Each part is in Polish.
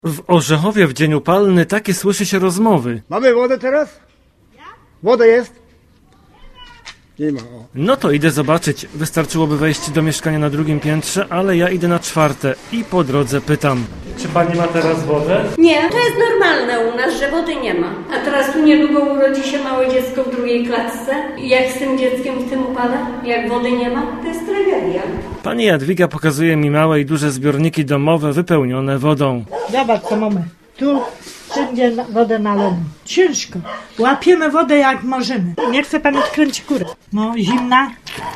W Orzechowie w dzień upalny takie słyszy się rozmowy. Mamy wodę teraz? Woda jest? Nie ma. O. No to idę zobaczyć. Wystarczyłoby wejść do mieszkania na drugim piętrze, ale ja idę na 4. i po drodze pytam. Czy pani ma teraz wodę? Nie, to jest normalne u nas, że wody nie ma. A teraz tu niedługo urodzi się małe dziecko w drugiej klatce. I jak z tym dzieckiem w tym upada? Jak wody nie ma? To jest tragedia. Pani Jadwiga pokazuje mi małe i duże zbiorniki domowe wypełnione wodą. Zobacz, co mamy. Tu wszędzie wodę nalewamy. Ciężko. Łapiemy wodę jak możemy. Nie chce pan odkręcić kurę. No, zimna.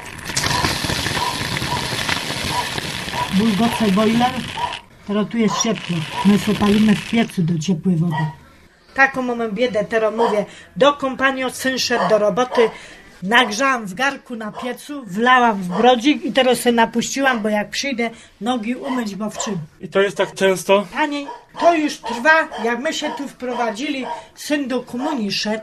Bulgotce boiler. Teraz tu jest ciepło. My sobie palimy w piecu do ciepłej wody. Taką mamy biedę, teraz mówię. Do kompanii od syn szedł do roboty. Nagrzałam w garku na piecu, wlałam w brodzik i teraz się napuściłam, bo jak przyjdę, nogi umyć, bo w czym? I to jest tak często? Pani, to już trwa, jak my się tu wprowadzili, syn do komunii szedł,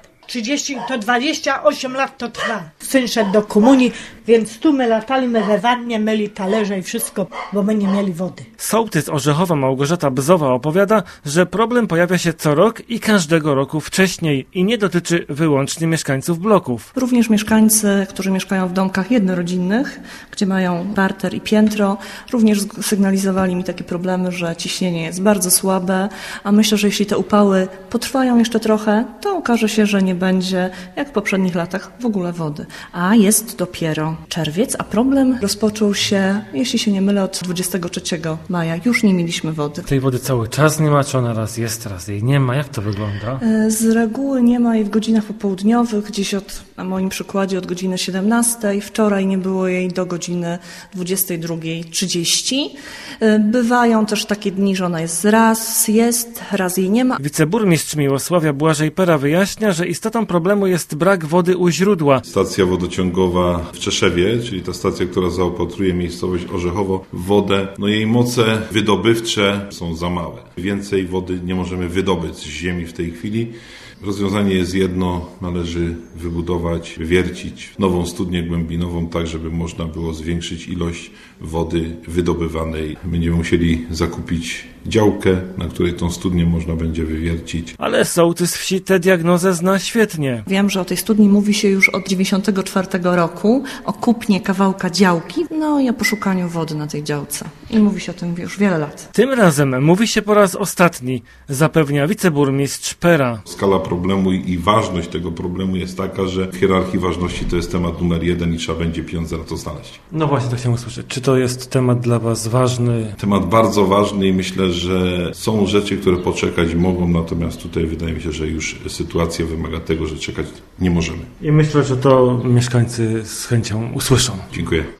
28 lat to trwa. Syn szedł do komunii, więc tu my lataliśmy we wannie, myli talerze i wszystko, bo my nie mieli wody. Sołtys Orzechowa Małgorzata Bzowa opowiada, że problem pojawia się co rok i każdego roku wcześniej i nie dotyczy wyłącznie mieszkańców bloków. Również mieszkańcy, którzy mieszkają w domkach jednorodzinnych, gdzie mają parter i piętro, również sygnalizowali mi takie problemy, że ciśnienie jest bardzo słabe, a myślę, że jeśli te upały potrwają jeszcze trochę, to okaże się, że nie będzie, jak w poprzednich latach, w ogóle wody. A jest dopiero czerwiec, a problem rozpoczął się, jeśli się nie mylę, od 23 maja. Już nie mieliśmy wody. Tej wody cały czas nie ma, czy ona raz jest, raz jej nie ma? Jak to wygląda? Z reguły nie ma jej w godzinach popołudniowych, gdzieś na moim przykładzie od godziny 17. Wczoraj nie było jej do godziny 22:30. Bywają też takie dni, że ona jest raz jej nie ma. Wiceburmistrz Miłosławia Błażej Pera wyjaśnia, że istotą problemu jest brak wody u źródła. Stacja wodociągowa w Czeszewie, czyli ta stacja, która zaopatruje miejscowość Orzechowo w wodę, jej moce wydobywcze są za małe. Więcej wody nie możemy wydobyć z ziemi w tej chwili. Rozwiązanie jest jedno, należy wybudować, wywiercić nową studnię głębinową, tak żeby można było zwiększyć ilość wody wydobywanej. Będziemy musieli zakupić działkę, na której tą studnię można będzie wywiercić. Ale sołtys wsi tę diagnozę zna świetnie. Wiem, że o tej studni mówi się już od 1994 roku, o kupnie kawałka działki, i o poszukaniu wody na tej działce. I mówi się o tym już wiele lat. Tym razem mówi się po raz ostatni, zapewnia wiceburmistrz Pera. Skala problemu i ważność tego problemu jest taka, że w hierarchii ważności to jest temat numer 1 i trzeba będzie pieniądze na to znaleźć. No właśnie, to chciałem usłyszeć. Czy to jest temat dla was ważny? Temat bardzo ważny i myślę, że są rzeczy, które poczekać mogą, natomiast tutaj wydaje mi się, że już sytuacja wymaga tego, że czekać nie możemy. I myślę, że to mieszkańcy z chęcią usłyszą. Dziękuję.